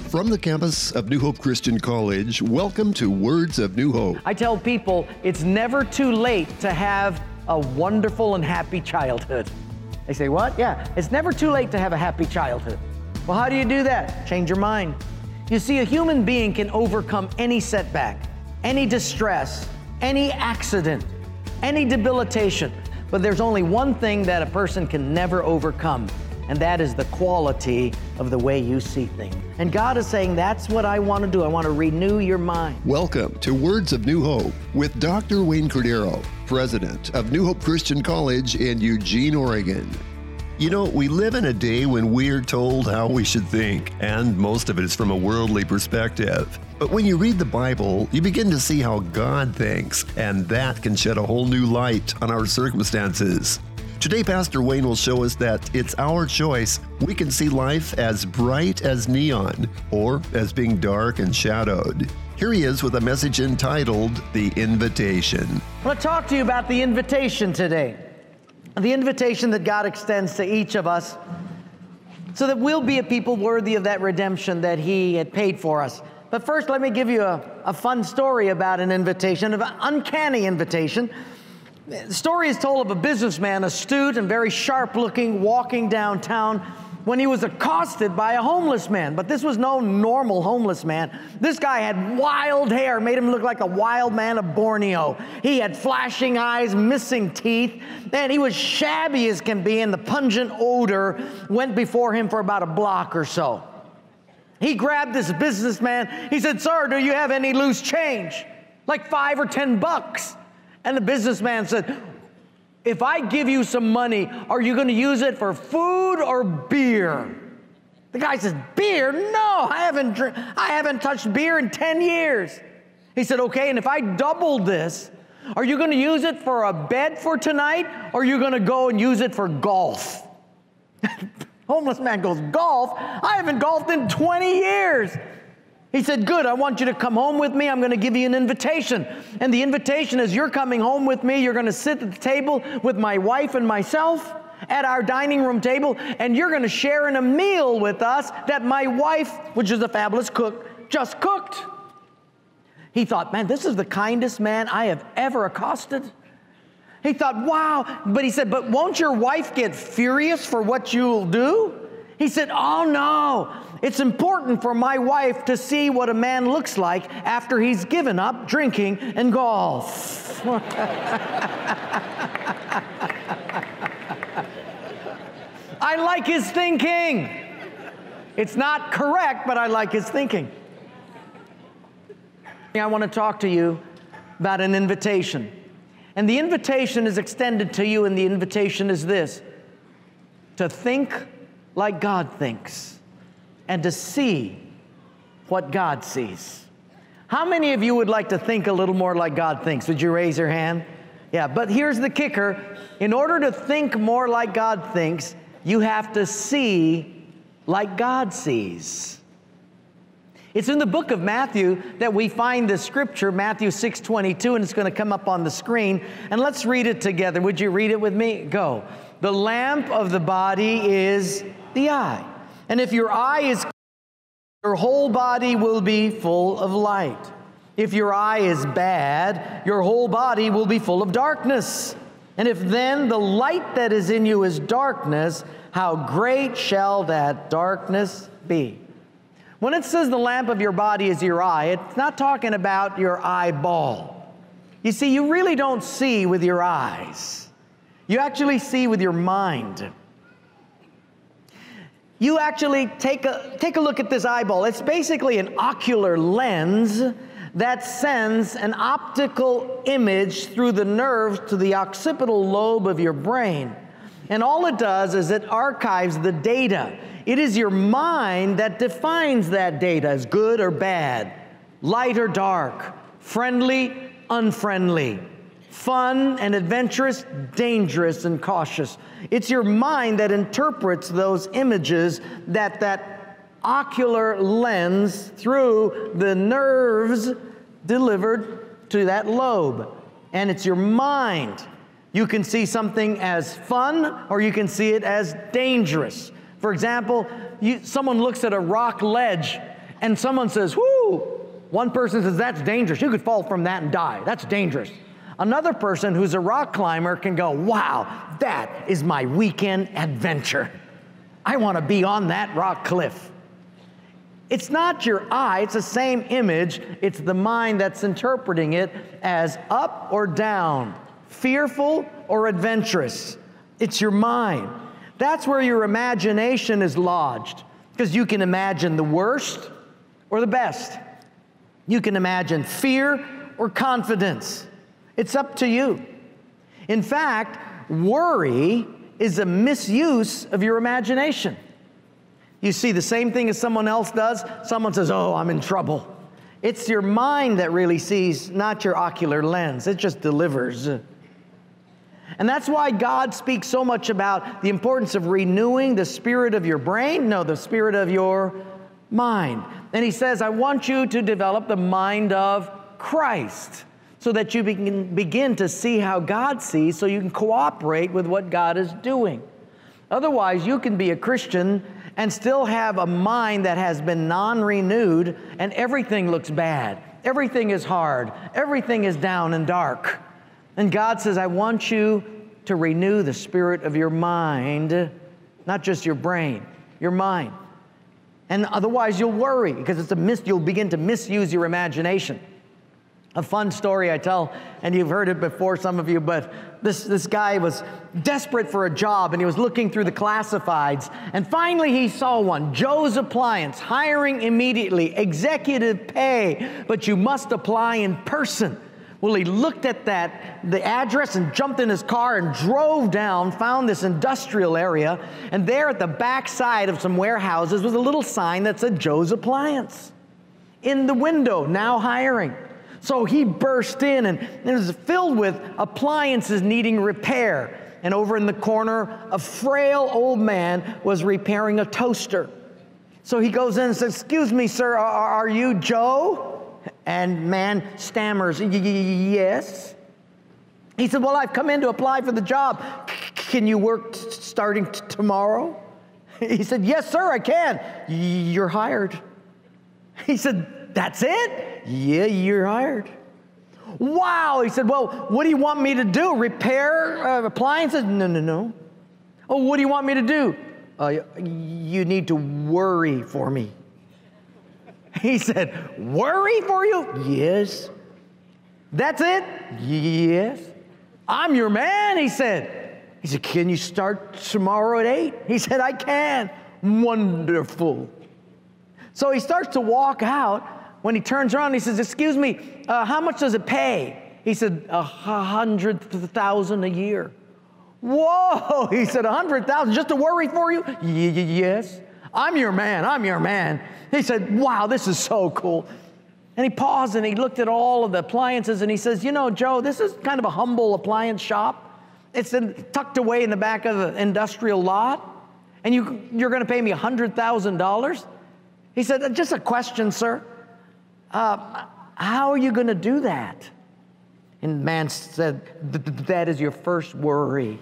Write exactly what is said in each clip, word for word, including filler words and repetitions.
From the campus of New Hope Christian College, welcome to Words of New Hope. I tell people it's never too late to have a wonderful and happy childhood. They say, what? Yeah, it's never too late to have a happy childhood. Well, how do you do that? Change your mind. You see, a human being can overcome any setback, any distress, any accident, any debilitation. But there's only one thing that a person can never overcome, and that is the quality of the way you see things. And God is saying, that's what I want to do. I want to renew your mind. Welcome to Words of New Hope with Doctor Wayne Cordero, President of New Hope Christian College in Eugene, Oregon. You know, we live in a day when we're told how we should think, and most of it is from a worldly perspective. But when you read the Bible, you begin to see how God thinks, and that can shed a whole new light on our circumstances. Today, Pastor Wayne will show us that it's our choice. We can see life as bright as neon or as being dark and shadowed. Here he is with a message entitled, The Invitation. I want to talk to you about the invitation today. The invitation that God extends to each of us so that we'll be a people worthy of that redemption that He had paid for us. But first, let me give you a, a fun story about an invitation, an uncanny invitation. The story is told of a businessman, astute and very sharp-looking, walking downtown when he was accosted by a homeless man. But this was no normal homeless man. This guy had wild hair, made him look like a wild man of Borneo. He had flashing eyes, missing teeth, and he was shabby as can be, and the pungent odor went before him for about a block or so. He grabbed this businessman. He said, "Sir, do you have any loose change? Like five or ten bucks?" And the businessman said, "If I give you some money, are you going to use it for food or beer?" The guy says, "Beer? No, I haven't dr- I haven't touched beer in ten years. He said, "Okay, and if I doubled this, are you going to use it for a bed for tonight, or are you going to go and use it for golf?" Homeless man goes, "Golf? I haven't golfed in twenty years. He said, "Good, I want you to come home with me. I'm going to give you an invitation. And the invitation is, you're coming home with me. You're going to sit at the table with my wife and myself at our dining room table, and you're going to share in a meal with us that my wife, which is a fabulous cook, just cooked." He thought, man, this is the kindest man I have ever accosted. He thought, wow. But he said, "But won't your wife get furious for what you'll do?" He said, "Oh no, it's important for my wife to see what a man looks like after he's given up drinking and golf." I like his thinking. It's not correct, but I like his thinking. I want to talk to you about an invitation. And the invitation is extended to you, and the invitation is this: to think like God thinks, and to see what God sees. How many of you would like to think a little more like God thinks? Would you raise your hand? Yeah, but here's the kicker. In order to think more like God thinks, you have to see like God sees. It's in the book of Matthew that we find the scripture, Matthew six twenty-two, and it's going to come up on the screen. And let's read it together. Would you read it with me? Go. "The lamp of the body is the eye. And if your eye is clear, your whole body will be full of light. If your eye is bad, your whole body will be full of darkness. And if then the light that is in you is darkness, how great shall that darkness be?" When it says the lamp of your body is your eye, it's not talking about your eyeball. You see, you really don't see with your eyes. You actually see with your mind. You actually take a, take a look at this eyeball. It's basically an ocular lens that sends an optical image through the nerves to the occipital lobe of your brain. And all it does is it archives the data. It is your mind that defines that data as good or bad, light or dark, friendly, unfriendly, fun and adventurous, dangerous and cautious. It's your mind that interprets those images that that ocular lens through the nerves delivered to that lobe. And it's your mind. You can see something as fun, or you can see it as dangerous. For example, you, someone looks at a rock ledge and someone says, whoo, one person says, that's dangerous. You could fall from that and die. That's dangerous. Another person who's a rock climber can go, wow, that is my weekend adventure. I want to be on that rock cliff. It's not your eye, it's the same image. It's the mind that's interpreting it as up or down, fearful or adventurous. It's your mind. That's where your imagination is lodged, because you can imagine the worst or the best. You can imagine fear or confidence. It's up to you. In fact, worry is a misuse of your imagination. You see the same thing as someone else does. Someone says, oh, I'm in trouble. It's your mind that really sees, not your ocular lens. It just delivers. And that's why God speaks so much about the importance of renewing the spirit of your brain. No, the spirit of your mind. And he says, I want you to develop the mind of Christ so that you can begin to see how God sees, so you can cooperate with what God is doing. Otherwise, you can be a Christian and still have a mind that has been non-renewed, and everything looks bad. Everything is hard. Everything is down and dark. And God says, I want you to renew the spirit of your mind, not just your brain, your mind. And otherwise you'll worry, because it's a mis- you'll begin to misuse your imagination. A fun story I tell, and you've heard it before, some of you, but this, this guy was desperate for a job, and he was looking through the classifieds, and finally he saw one, Joe's Appliance, hiring immediately, executive pay, but you must apply in person. Well, he looked at that, the address, and jumped in his car and drove down, found this industrial area, and there at the back side of some warehouses was a little sign that said Joe's Appliance. In the window, now hiring. So he burst in, and it was filled with appliances needing repair. And over in the corner, a frail old man was repairing a toaster. So he goes in and says, excuse me, sir, are, are you Joe? And man stammers, yes. He said, well, I've come in to apply for the job. Can you work t- starting t- tomorrow? He said, yes, sir, I can. You're hired. He said, that's it? Yeah, you're hired. Wow. He said, well, what do you want me to do? Repair uh, appliances? No, no, no. Oh, what do you want me to do? Uh, you need to worry for me. He said, worry for you? Yes. That's it? Yes. I'm your man, he said. He said, can you start tomorrow at eight? He said, I can. Wonderful. So he starts to walk out. When he turns around, he says, excuse me, uh, how much does it pay? He said, a hundred thousand a year. Whoa, he said, a hundred thousand just to worry for you? Y- yes. I'm your man, I'm your man. He said, wow, this is so cool. And he paused and he looked at all of the appliances and he says, you know, Joe, this is kind of a humble appliance shop. It's in, tucked away in the back of the industrial lot. And you, you're going to pay me a hundred thousand dollars? He said, just a question, sir. Uh, how are you going to do that? And the man said, that is your first worry.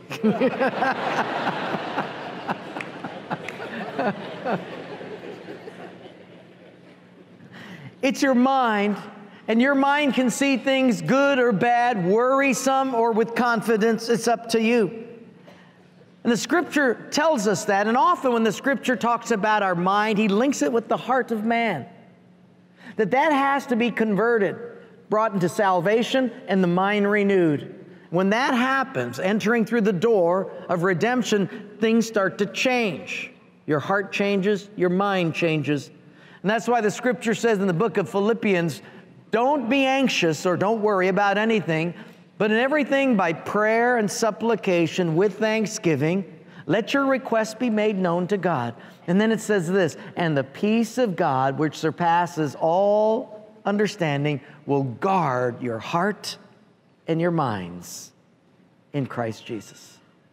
It's your mind, and your mind can see things good or bad, worrisome or with confidence. It's up to you. And the scripture tells us that, and often when the scripture talks about our mind, he links it with the heart of man. That that has to be converted, brought into salvation, and the mind renewed. When that happens, entering through the door of redemption, things start to change. Your heart changes, your mind changes. And that's why the scripture says in the book of Philippians, don't be anxious or don't worry about anything, but in everything by prayer and supplication with thanksgiving, let your requests be made known to God. And then it says this, and the peace of God, which surpasses all understanding, will guard your heart and your minds in Christ Jesus.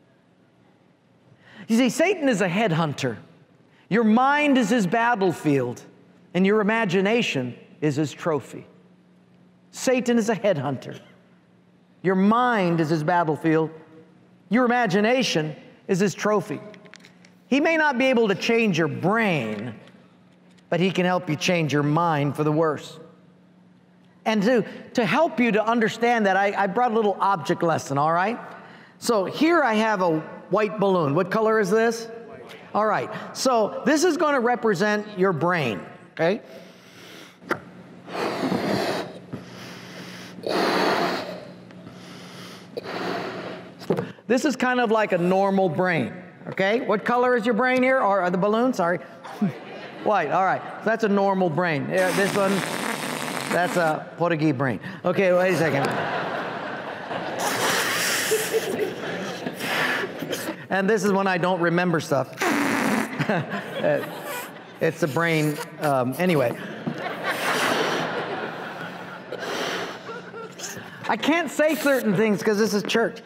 You see, Satan is a headhunter. Your mind is his battlefield, and your imagination is his trophy. Satan is a headhunter. Your mind is his battlefield. Your imagination is his trophy. He may not be able to change your brain, but he can help you change your mind for the worse. And to, to help you to understand that, I, I brought a little object lesson, all right? So here I have a white balloon. What color is this? White. All right. So this is going to represent your brain, okay? This is kind of like a normal brain, okay? What color is your brain here? Or, or the balloon, sorry. White, all right. So that's a normal brain. Yeah, this one, that's a Portuguese brain. Okay, wait a second. And this is when I don't remember stuff. It's the brain, um, anyway. I can't say certain things because this is church.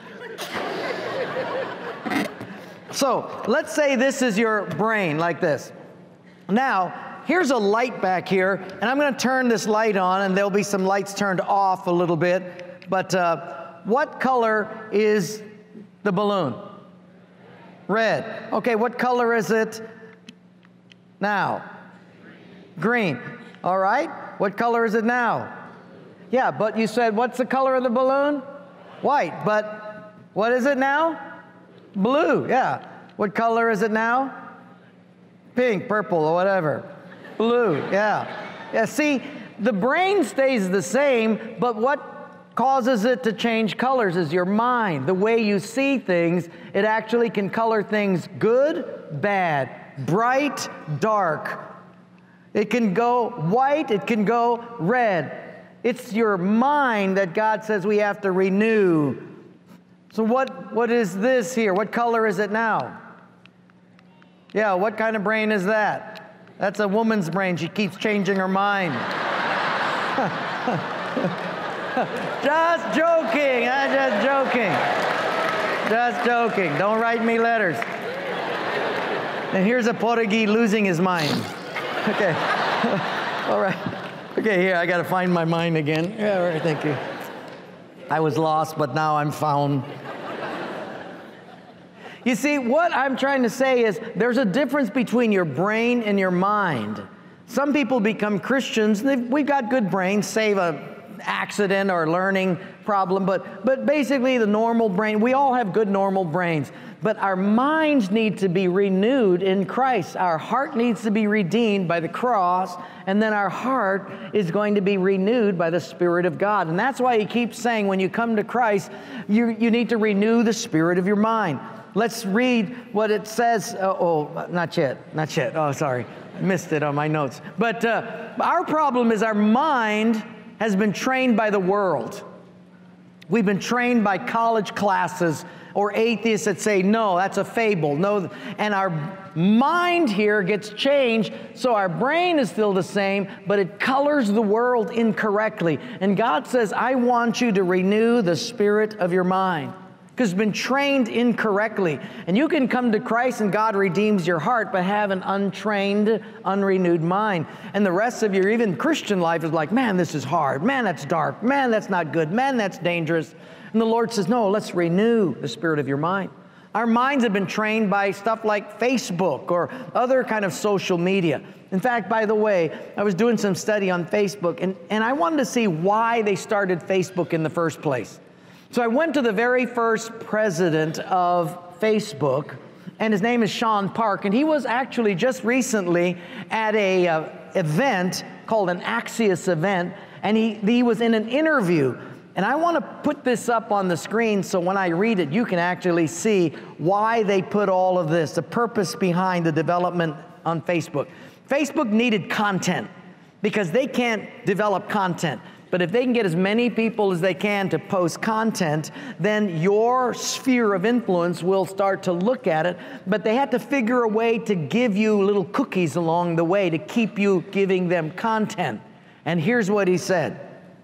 So let's say this is your brain like this. Now, here's a light back here, and I'm going to turn this light on, and there'll be some lights turned off a little bit. But uh, what color is the balloon? Red. Okay, what color is it now? Green. All right. What color is it now? Yeah, but you said, what's the color of the balloon? White. But what is it now? Blue. Yeah. What color is it now? Pink, purple, or whatever. Blue. Yeah. Yeah, see, the brain stays the same, but what causes it to change colors is your mind. The way you see things, it actually can color things good, bad, bright, dark. It can go white, it can go red. It's your mind that God says we have to renew. So what, what is this here? What color is it now? Yeah, what kind of brain is that? That's a woman's brain. She keeps changing her mind. Just joking. I'm just joking. Just joking. Don't write me letters. And here's a Portuguese losing his mind. Okay. All right. Okay, here, I got to find my mind again. Yeah, all right, thank you. I was lost, but now I'm found. You see, what I'm trying to say is there's a difference between your brain and your mind. Some people become Christians. We've got good brains, save a accident or learning problem, but, but basically the normal brain, we all have good normal brains. But our minds need to be renewed in Christ. Our heart needs to be redeemed by the cross, and then our heart is going to be renewed by the Spirit of God. And that's why he keeps saying when you come to Christ, you, you need to renew the spirit of your mind. Let's read what it says. Uh, oh, not yet, not yet. Oh, sorry, I missed it on my notes. But uh, our problem is our mind has been trained by the world. We've been trained by college classes or atheists that say, no, that's a fable. No, and our mind here gets changed, so our brain is still the same, but it colors the world incorrectly. And God says, I want you to renew the spirit of your mind, because it's been trained incorrectly. And you can come to Christ and God redeems your heart, but have an untrained, unrenewed mind. And the rest of your even Christian life is like, man, this is hard. Man, that's dark. Man, that's not good. Man, that's dangerous. And the Lord says, no, let's renew the spirit of your mind. Our minds have been trained by stuff like Facebook or other kind of social media. In fact, by the way, I was doing some study on Facebook, and, and I wanted to see why they started Facebook in the first place. So I went to the very first president of Facebook, and his name is Sean Park, and he was actually just recently at a uh, event called an Axios event, and he, he was in an interview. And I want to put this up on the screen so when I read it, you can actually see why they put all of this, the purpose behind the development on Facebook. Facebook needed content because they can't develop content. But if they can get as many people as they can to post content, then your sphere of influence will start to look at it. But they had to figure a way to give you little cookies along the way to keep you giving them content. And here's what he said.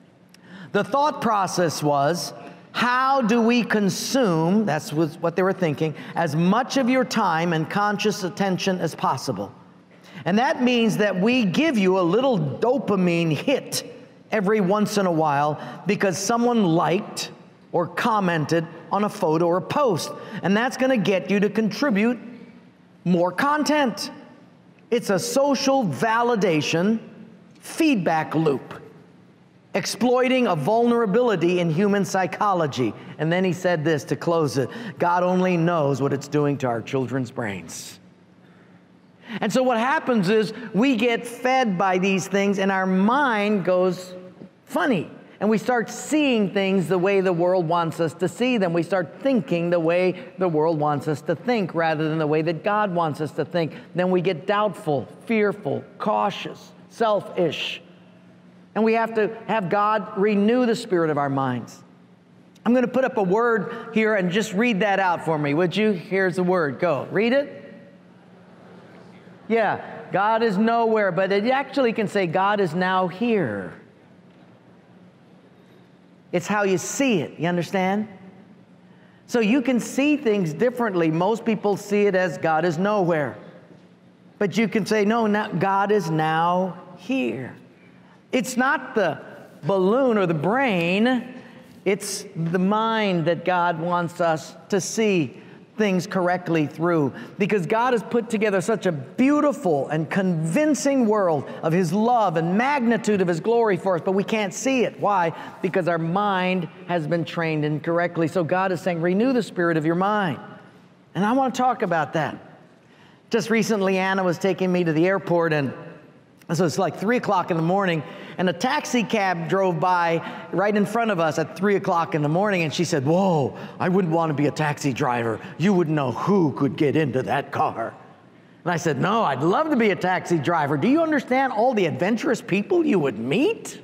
The thought process was, how do we consume, that's what they were thinking, as much of your time and conscious attention as possible? And that means that we give you a little dopamine hit every once in a while because someone liked or commented on a photo or a post. And that's going to get you to contribute more content. It's a social validation feedback loop, exploiting a vulnerability in human psychology. And then he said this to close it: God only knows what it's doing to our children's brains. And so what happens is we get fed by these things and our mind goes funny. And we start seeing things the way the world wants us to see them. We start thinking the way the world wants us to think rather than the way that God wants us to think. Then we get doubtful, fearful, cautious, selfish. And we have to have God renew the spirit of our minds. I'm going to put up a word here and just read that out for me, would you? Here's the word. Go. Read it. Yeah. God is nowhere, but it actually can say God is now here. It's how you see it. You understand? So you can see things differently. Most people see it as God is nowhere. But you can say, no, now God is now here. It's not the balloon or the brain. It's the mind that God wants us to see things correctly through. Because God has put together such a beautiful and convincing world of His love and magnitude of His glory for us, but we can't see it. Why? Because our mind has been trained incorrectly. So God is saying, renew the spirit of your mind. And I want to talk about that. Just recently, Anna was taking me to the airport, and so it's like three o'clock in the morning, and a taxi cab drove by right in front of us at three o'clock in the morning, and she said, whoa, I wouldn't want to be a taxi driver. You wouldn't know who could get into that car. And I said, no, I'd love to be a taxi driver. Do you understand all the adventurous people you would meet?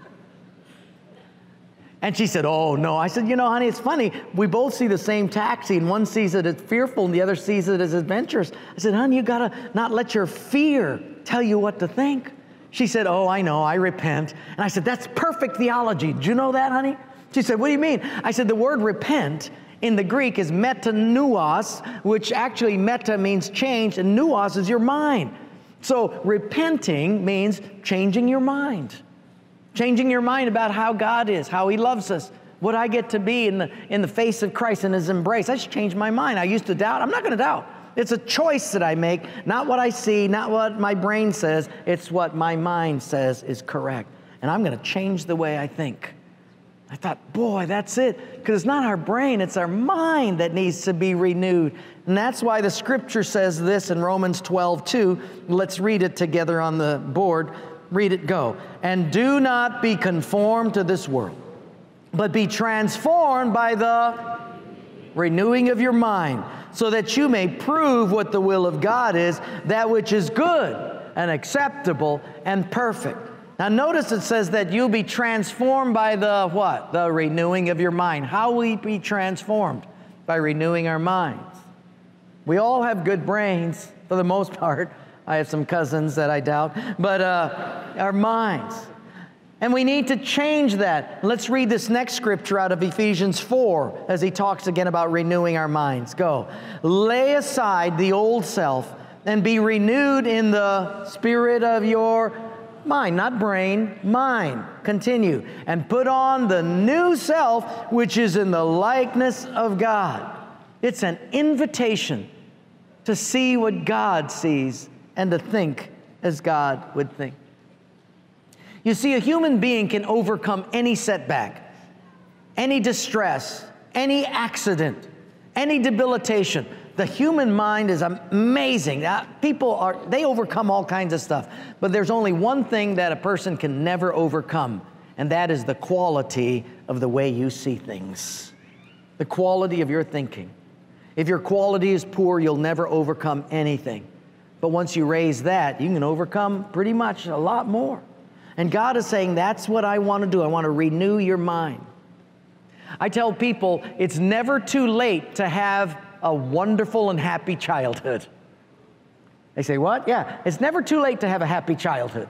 And she said, oh, no. I said, you know, honey, it's funny. We both see the same taxi, and one sees it as fearful, and the other sees it as adventurous. I said, honey, you got to not let your fear tell you what to think. She said, oh, I know, I repent. And I said, that's perfect theology. Did you know that, honey? She said, what do you mean? I said, the word repent in the Greek is metanoos, which actually meta means change, and nuos is your mind. So repenting means changing your mind. Changing your mind about how God is, how He loves us, what I get to be in the, in the face of Christ and His embrace. I just changed my mind. I used to doubt. I'm not going to doubt. It's a choice that I make, not what I see, not what my brain says. It's what my mind says is correct. And I'm going to change the way I think. I thought, boy, that's it. Because it's not our brain, it's our mind that needs to be renewed. And that's why the Scripture says this in Romans twelve two. Let's read it together on the board. Read it, go. And do not be conformed to this world, but be transformed by the renewing of your mind, so that you may prove what the will of God is, that which is good and acceptable and perfect. Now notice it says that you'll be transformed by the what? The renewing of your mind. How will we be transformed? By renewing our minds. We all have good brains for the most part. I have some cousins that I doubt, but uh, our minds. And we need to change that. Let's read this next scripture out of Ephesians four as he talks again about renewing our minds. Go. Lay aside the old self and be renewed in the spirit of your mind, not brain, mind. Continue. And put on the new self, which is in the likeness of God. It's an invitation to see what God sees and to think as God would think. You see, a human being can overcome any setback, any distress, any accident, any debilitation. The human mind is amazing. Now, people are, they overcome all kinds of stuff. But there's only one thing that a person can never overcome, and that is the quality of the way you see things. The quality of your thinking. If your quality is poor, you'll never overcome anything. But once you raise that, you can overcome pretty much a lot more. And God is saying, that's what I want to do. I want to renew your mind. I tell people, it's never too late to have a wonderful and happy childhood. They say, what? Yeah, it's never too late to have a happy childhood.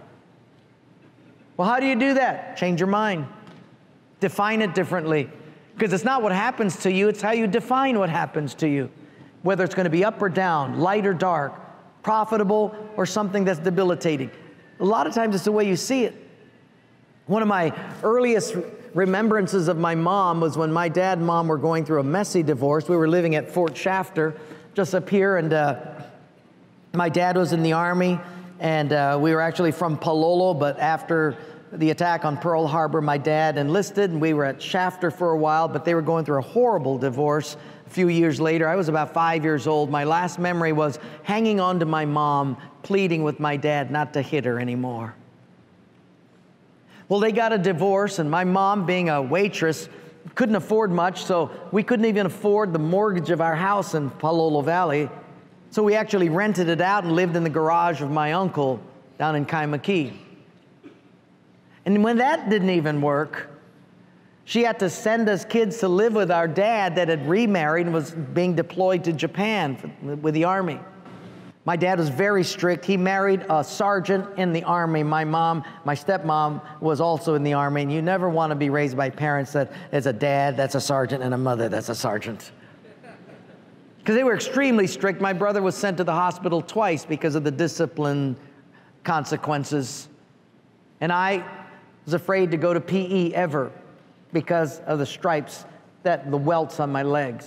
Well, how do you do that? Change your mind. Define it differently. Because it's not what happens to you, it's how you define what happens to you. Whether it's going to be up or down, light or dark, profitable or something that's debilitating. A lot of times it's the way you see it. One of my earliest remembrances of my mom was when my dad and mom were going through a messy divorce. We were living at Fort Shafter, just up here, and uh, My dad was in the Army, and uh, we were actually from Palolo, but after the attack on Pearl Harbor, my dad enlisted, and we were at Shafter for a while, but they were going through a horrible divorce. A few years later, I was about five years old. My last memory was hanging on to my mom, pleading with my dad not to hit her anymore. Well, they got a divorce, and my mom, being a waitress, couldn't afford much, so we couldn't even afford the mortgage of our house in Palolo Valley. So we actually rented it out and lived in the garage of my uncle down in Kaimaki. And when that didn't even work, she had to send us kids to live with our dad that had remarried and was being deployed to Japan for, with the Army. My dad was very strict. He married a sergeant in the Army. My mom, my stepmom, was also in the Army. And you never want to be raised by parents that is a dad that's a sergeant and a mother that's a sergeant. Because they were extremely strict. My brother was sent to the hospital twice because of the discipline consequences. And I was afraid to go to P E ever because of the stripes, that the welts on my legs.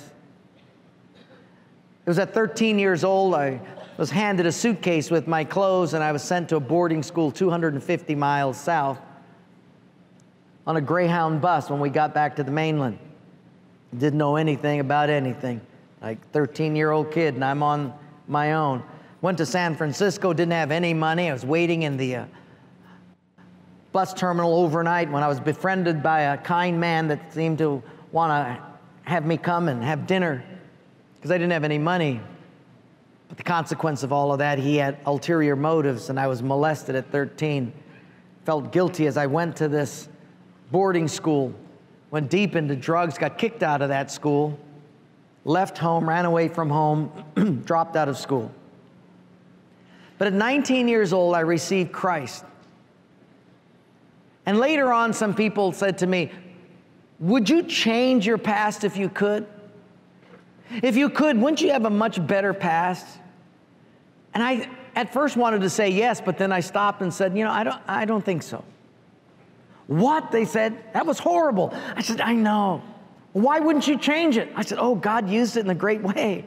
It was at thirteen years old, I was handed a suitcase with my clothes, and I was sent to a boarding school two hundred fifty miles south on a Greyhound bus when we got back to the mainland. Didn't know anything about anything. Like thirteen-year-old kid, and I'm on my own. Went to San Francisco, didn't have any money. I was waiting in the uh, bus terminal overnight when I was befriended by a kind man that seemed to want to have me come and have dinner because I didn't have any money. But the consequence of all of that, he had ulterior motives, and I was molested at thirteen. Felt guilty as I went to this boarding school, went deep into drugs, got kicked out of that school, left home, ran away from home, dropped out of school. But at nineteen years old, I received Christ. And later on, some people said to me, would you change your past if you could? If you could, wouldn't you have a much better past? And I at first wanted to say yes, but then I stopped and said, you know, I don't, I don't think so. What? They said, that was horrible. I said, I know. Why wouldn't you change it? I said, oh, God used it in a great way.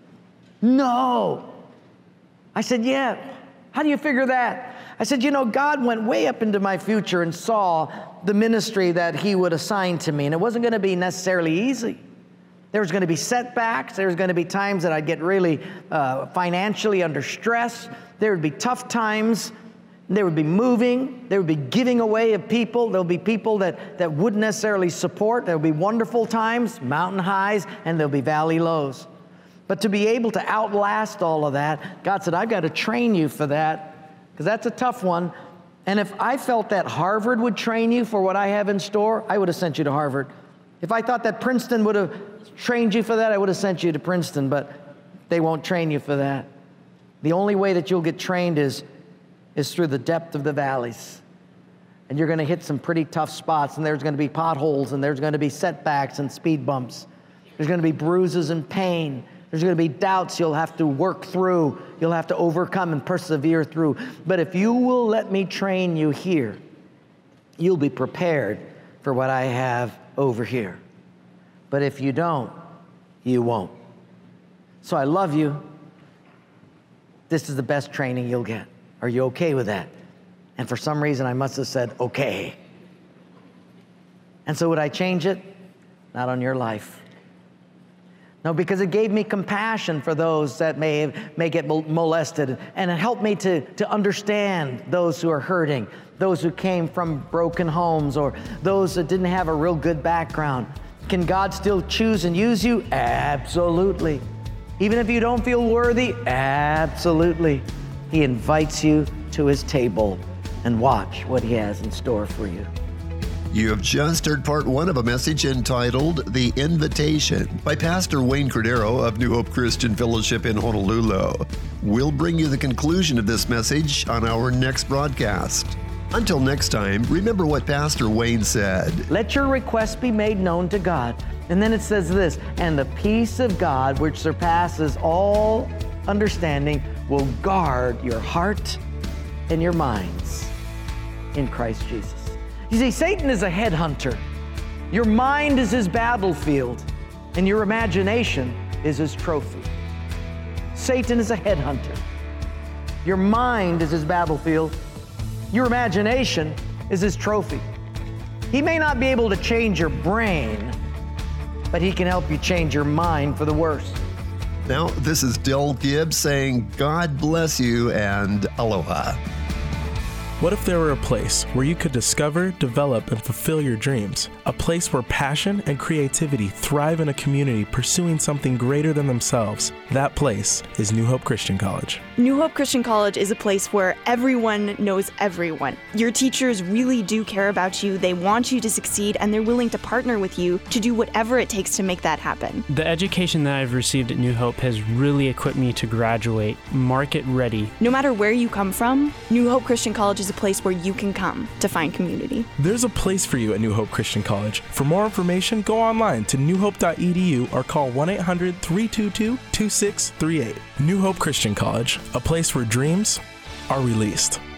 No. I said, yeah. How do you figure that? I said, you know, God went way up into my future and saw the ministry that he would assign to me, and it wasn't going to be necessarily easy. There was going to be setbacks. There was going to be times that I'd get really uh, financially under stress. There would be tough times. There would be moving. There would be giving away of people. There would be people that, that wouldn't necessarily support. There would be wonderful times, mountain highs, and there'll be valley lows. But to be able to outlast all of that, God said, I've got to train you for that, because that's a tough one. And if I felt that Harvard would train you for what I have in store, I would have sent you to Harvard. If I thought that Princeton would have trained you for that, I would have sent you to Princeton, but they won't train you for that. The only way that you'll get trained is, is through the depth of the valleys. And you're going to hit some pretty tough spots, and there's going to be potholes, and there's going to be setbacks and speed bumps. There's going to be bruises and pain. There's going to be doubts you'll have to work through. You'll have to overcome and persevere through. But if you will let me train you here, you'll be prepared for what I have over here. But if you don't, you won't. So I love you. This is the best training you'll get. Are you okay with that? And for some reason, I must have said, okay. And so would I change it? Not on your life. No, because it gave me compassion for those that may, may get molested, and it helped me to, to understand those who are hurting, those who came from broken homes, or those that didn't have a real good background. Can God still choose and use you? Absolutely. Even if you don't feel worthy? Absolutely. He invites you to his table, and watch what he has in store for you. You have just heard part one of a message entitled The Invitation by Pastor Wayne Cordero of New Hope Christian Fellowship in Honolulu. We'll bring you the conclusion of this message on our next broadcast. Until next time, remember what Pastor Wayne said. Let your requests be made known to God. And then it says this, and the peace of God, which surpasses all understanding, will guard your heart and your minds in Christ Jesus. You see, Satan is a headhunter. Your mind is his battlefield, and your imagination is his trophy. Satan is a headhunter. Your mind is his battlefield. Your imagination is his trophy. He may not be able to change your brain, but he can help you change your mind for the worse. Now, this is Del Gibbs saying, God bless you and aloha. What if there were a place where you could discover, develop, and fulfill your dreams? A place where passion and creativity thrive in a community pursuing something greater than themselves. That place is New Hope Christian College. New Hope Christian College is a place where everyone knows everyone. Your teachers really do care about you, they want you to succeed, and they're willing to partner with you to do whatever it takes to make that happen. The education that I've received at New Hope has really equipped me to graduate market ready. No matter where you come from, New Hope Christian College is a place where you can come to find community. There's a place for you at New Hope Christian College. For more information, go online to new hope dot e d u or call one eight hundred, three two two, two six three eight. New Hope Christian College, a place where dreams are released.